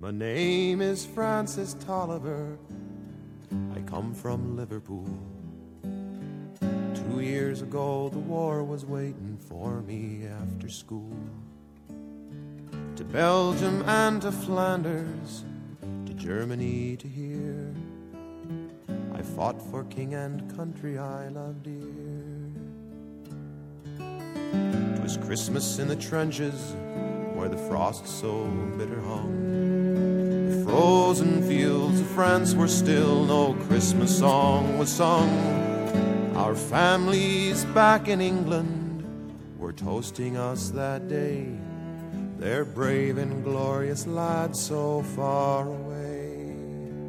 My name is Francis Tolliver. I come from Liverpool. 2 years ago the war was waiting for me after school. To Belgium and to Flanders, to Germany to here, I fought for king and country I loved dear. 'Twas Christmas in the trenches where the frost so bitter hung. The frozen fields of France were still, no Christmas song was sung. Our families back in England were toasting us that day. They're brave and glorious lads so far away.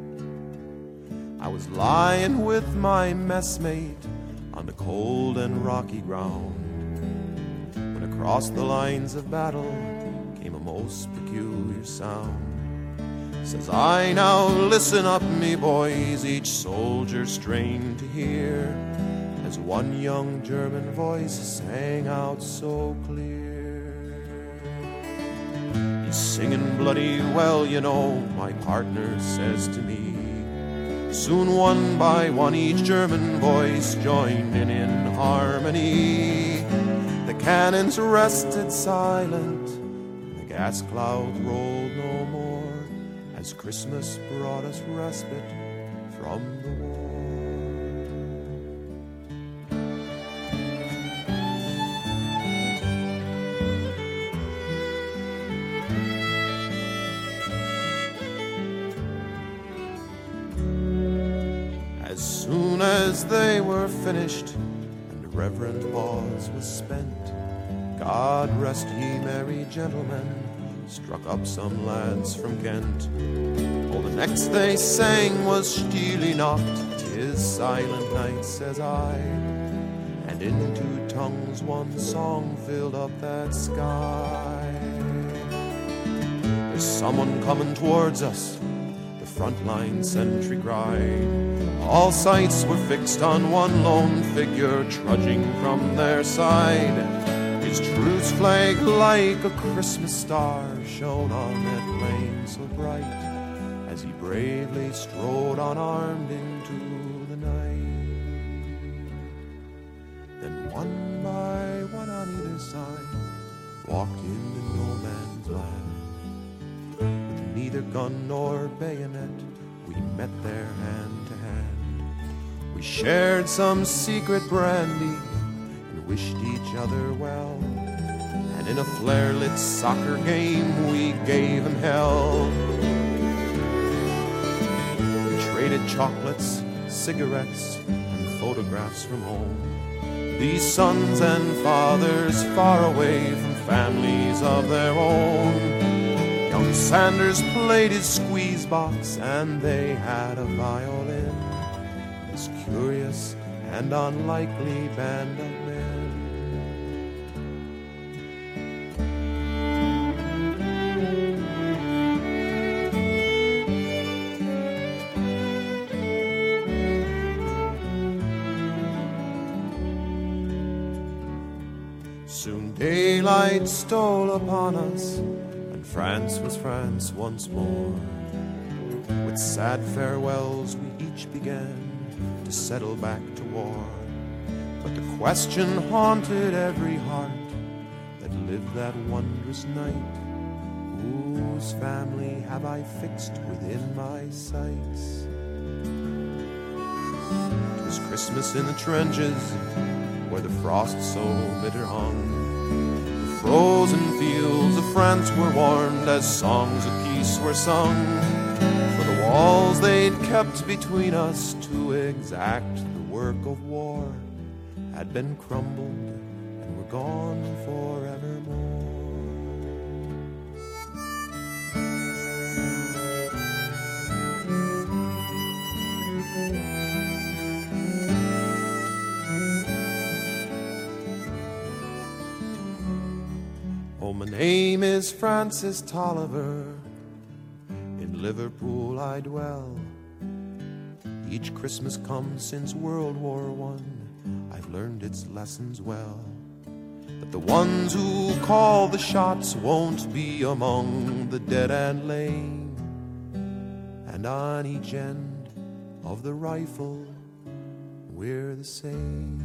I was lying with my messmate on the cold and rocky ground when across the lines of battle came a most peculiar sound. Says I, now listen up me boys, each soldier strained to hear, as one young German voice sang out so clear. He's singing bloody well, you know, my partner says to me. Soon one by one each German voice joined in harmony. The cannons rested silent, the gas clouds rolled no more, as Christmas brought us respite from the war. As soon as they were finished and the reverent pause was spent, God rest ye merry gentlemen, struck up some lads from Kent. Oh, the next they sang was Stille Nacht, 'tis silent night, says I, and in two tongues one song filled up that sky. There's someone coming towards us, the frontline sentry cried. All sights were fixed on one lone figure trudging from their side. His truce flag like a Christmas star shone on that plain so bright, as he bravely strode unarmed into the night. Then one by one on either side walked into no man's land. With neither gun nor bayonet we met there hand to hand. We shared some secret brandy and wished each other well, and in a flare-lit soccer game we gave him hell. We traded chocolates, cigarettes, and photographs from home. These sons and fathers far away from families of their own. Young Sanders played his squeeze box and they had a violin. This curious and unlikely band of men. Soon daylight stole upon us, and France was France once more. With sad farewells we each began to settle back to war. But the question haunted every heart that lived that wondrous night: whose family have I fixed within my sights? 'Twas Christmas in the trenches where the frost so bitter hung. The frozen fields of France were warmed as songs of peace were sung. For the walls they'd kept between us to exact the work of war had been crumbled and were gone forevermore. Oh, my name is Francis Tolliver. In Liverpool I dwell. Each Christmas comes since World War I. I've learned its lessons well. That the ones who call the shots won't be among the dead and lame. and on each end of the rifle we're the same.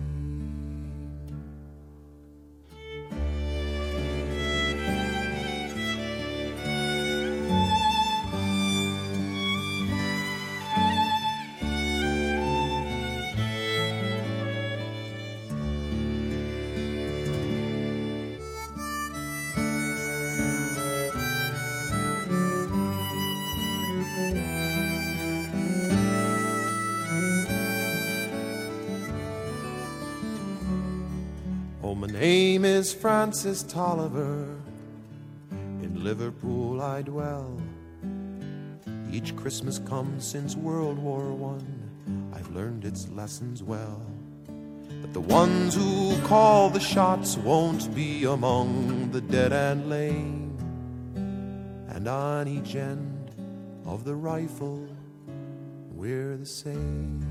Oh, my name is Francis Tolliver, in Liverpool I dwell. Each Christmas comes since World War I, I've learned its lessons well. That the ones who call the shots won't be among the dead and lame, and on each end of the rifle we're the same.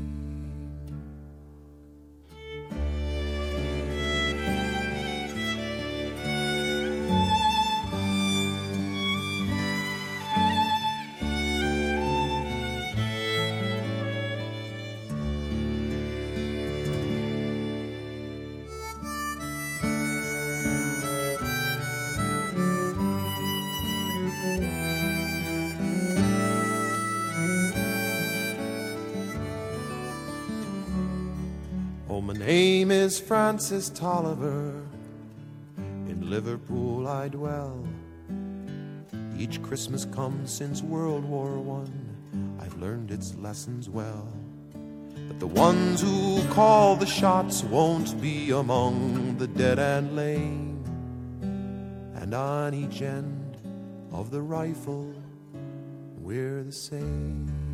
Oh, my name is Francis Tolliver, in Liverpool I dwell. Each Christmas comes since World War I, I've learned its lessons well. That the ones who call the shots won't be among the dead and lame, and on each end of the rifle we're the same.